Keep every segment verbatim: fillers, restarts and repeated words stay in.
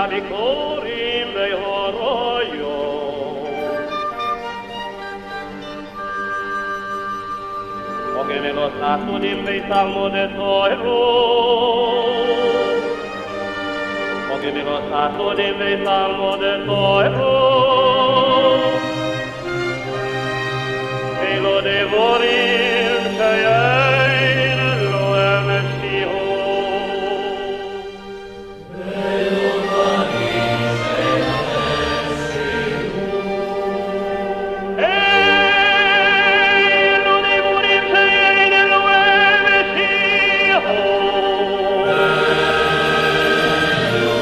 bikurim ve'horoyo. Ogeme lo sasudim ve'salmo de toiro. Ogeme lo sasudim ve'salmo de toiro. Lo devorim shayain lo emeshiho. Velo varim emeshiho. Hey, lo devorim shayain lo emeshiho. Velo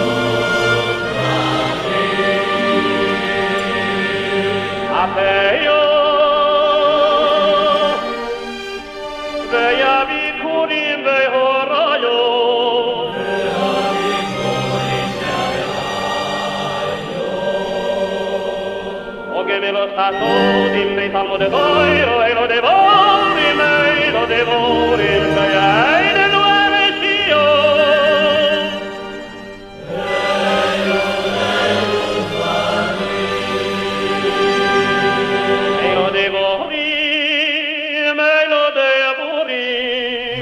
varim apeyo. Ve'yavikurim ve'horayo. Ve'yavikurim ve'horayo. Ogeme lo sasudim ve'salmo de toiro, e lo devorim, e lo devorim, ve'yain lo emeshiyo. Ve'lo ve'lo varim. E lo devorim, e lo devorim.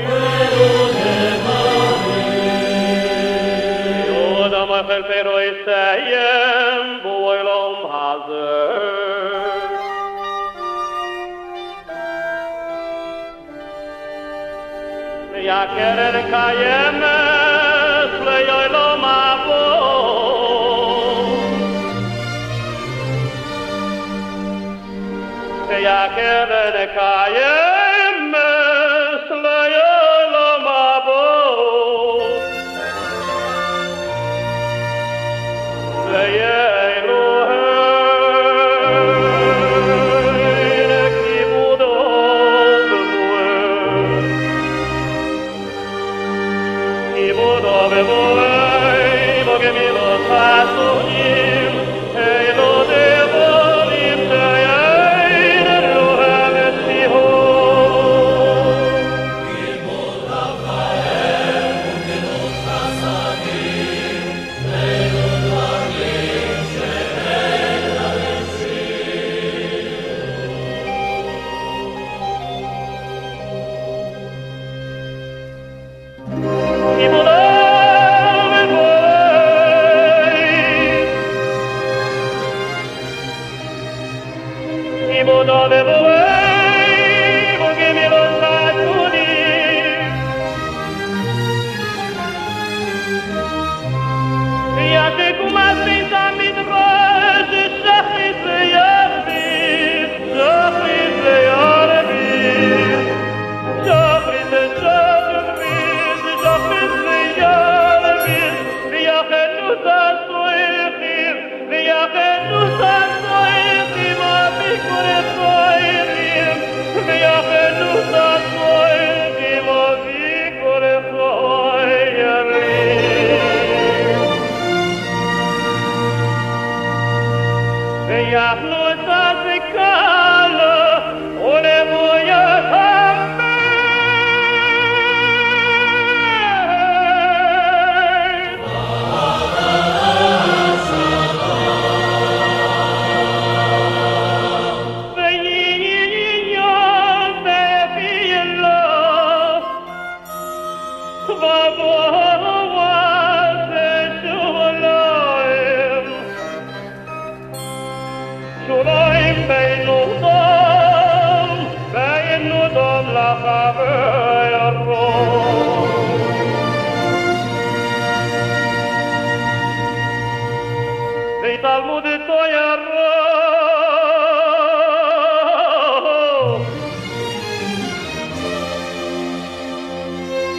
Pero isayem boilom hazer. Ya keren kayem sleyoilom avo. Ya keren kayem sleyoilom avo.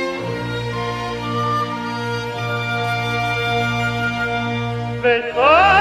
Vem